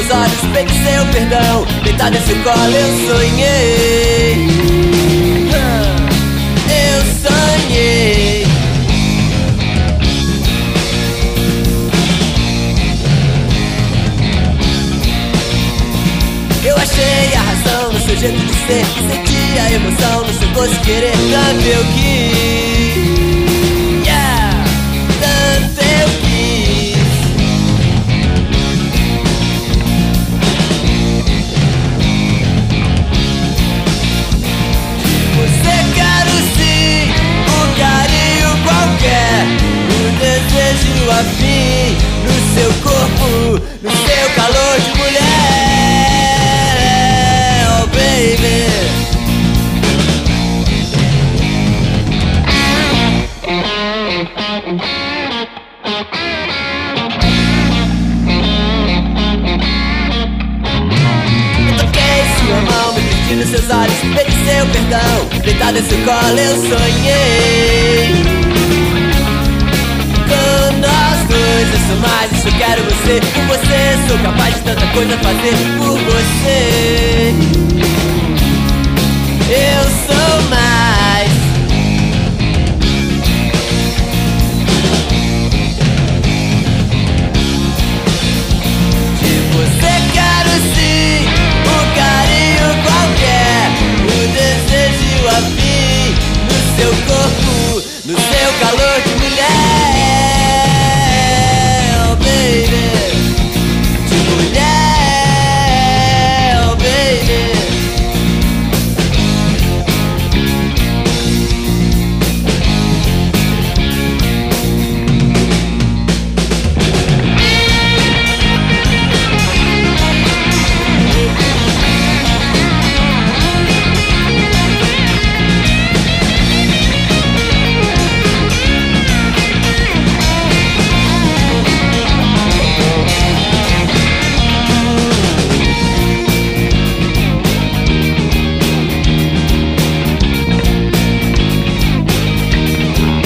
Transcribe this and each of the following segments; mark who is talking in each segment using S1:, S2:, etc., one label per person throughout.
S1: seus olhos, pedi seu perdão. Deitado nesse colo eu sonhei. Eu sonhei. Eu achei a razão no seu jeito de ser, senti a emoção no seu gosto de querer. Tanto eu quis, yeah, tanto eu quis. Você quero sim, um carinho qualquer, um desejo afim no seu corpo, no seu calor de mulher. Nos seus olhos, pedi seu perdão. Deitado nesse colo eu sonhei com nós dois. Eu sou mais, eu só quero você. Com você sou capaz de tanta coisa fazer. Por você eu sou mais. De você quero sim um carinho qualquer, um desejo afim no seu corpo, no seu calor de mulher. Oh baby, de mulher. Oh baby.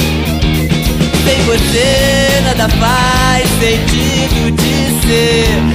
S1: Sem você nada faz sentido de ser.